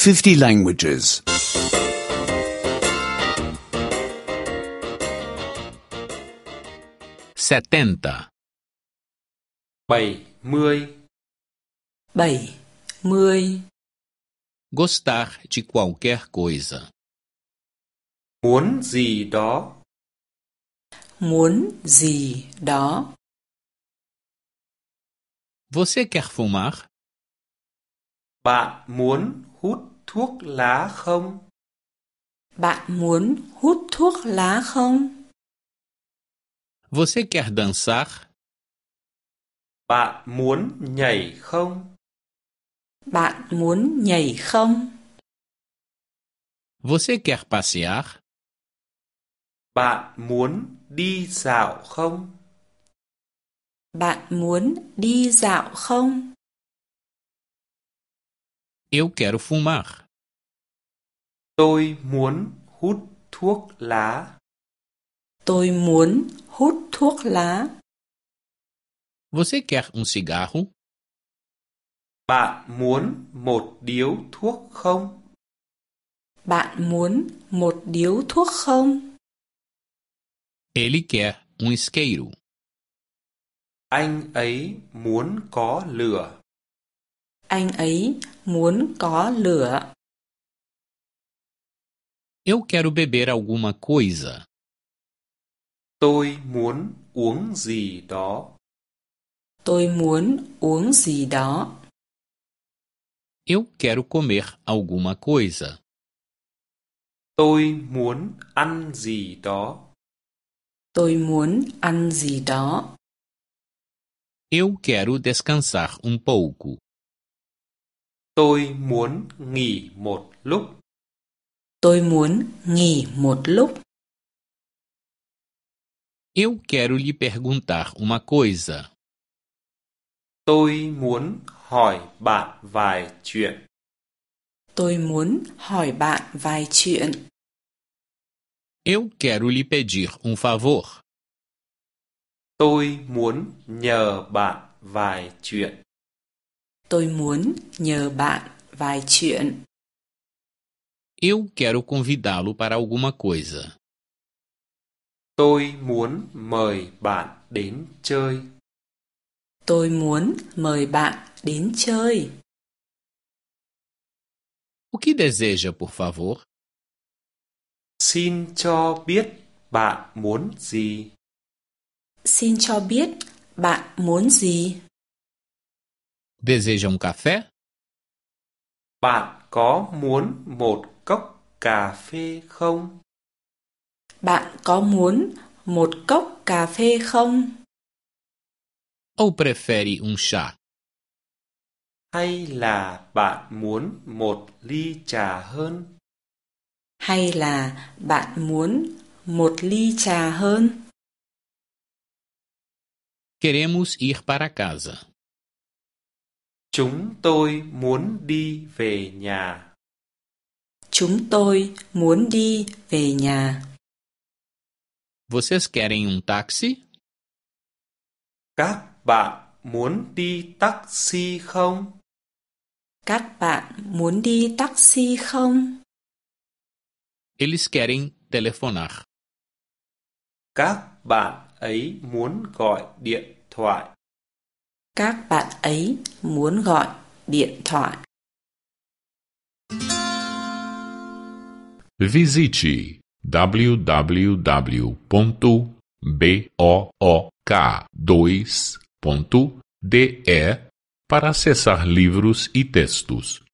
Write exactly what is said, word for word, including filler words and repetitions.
fifty languages. setenta, bảy mươi, bảy mươi. gostar de qualquer coisa, muốn gì đó, Muốn gì đó. você quer fumar? bạn muốn hút thuốc lá không? Bạn muốn hút thuốc lá không? Você quer dançar? Bạn muốn nhảy không? Bạn muốn nhảy không? Você quer passear? Bạn muốn đi dạo không? Bạn muốn đi dạo không? Eu quero fumar. Tôi muốn hút thuốc lá. Tôi muốn hút thuốc lá. Você quer um cigarro? Bạn muốn một điếu thuốc không? Bạn muốn một điếu thuốc không? Ele quer um isqueiro. Anh ấy muốn có lửa. Anh ấy muốn có lửa. Eu quero beber alguma coisa. Tôi muốn uống gì đó. Tôi muốn uống gì đó. Eu quero comer alguma coisa. Tôi muốn ăn gì đó. Tôi muốn ăn gì đó. Eu quero descansar um pouco. Tôi muốn nghỉ một lúc. Tôi muốn nghỉ một lúc. Eu quero lhe perguntar uma coisa. Tôi muốn hỏi bạn vài chuyện. Tôi muốn hỏi bạn vài chuyện. Eu quero lhe pedir um favor. Tôi muốn nhờ bạn vài chuyện. Tôi muốn nhờ bạn vài chuyện. Eu quero convidá-lo para alguma coisa. Tôi muốn mời bạn đến chơi. Tôi muốn mời bạn đến chơi. O que deseja, por favor? Xin cho biết bạn muốn gì. Xin cho biết bạn muốn gì? Deseja um café? Bạn có muốn một cốc cà phê không? Bạn có muốn một cốc cà phê không? Ou prefere um chá? Hay là bạn muốn một ly trà hơn? Hay là bạn muốn một ly trà hơn? Queremos ir para casa. Chúng tôi muốn đi về nhà. Chúng tôi muốn đi về nhà. Vocês querem um táxi? Các bạn muốn đi taxi không? Các bạn muốn đi taxi không? Eles querem telefonar. Các bạn ấy muốn gọi điện thoại. Các bạn ấy muốn gọi điện thoại. Visite w w w ponto book dois ponto d e para acessar livros e textos.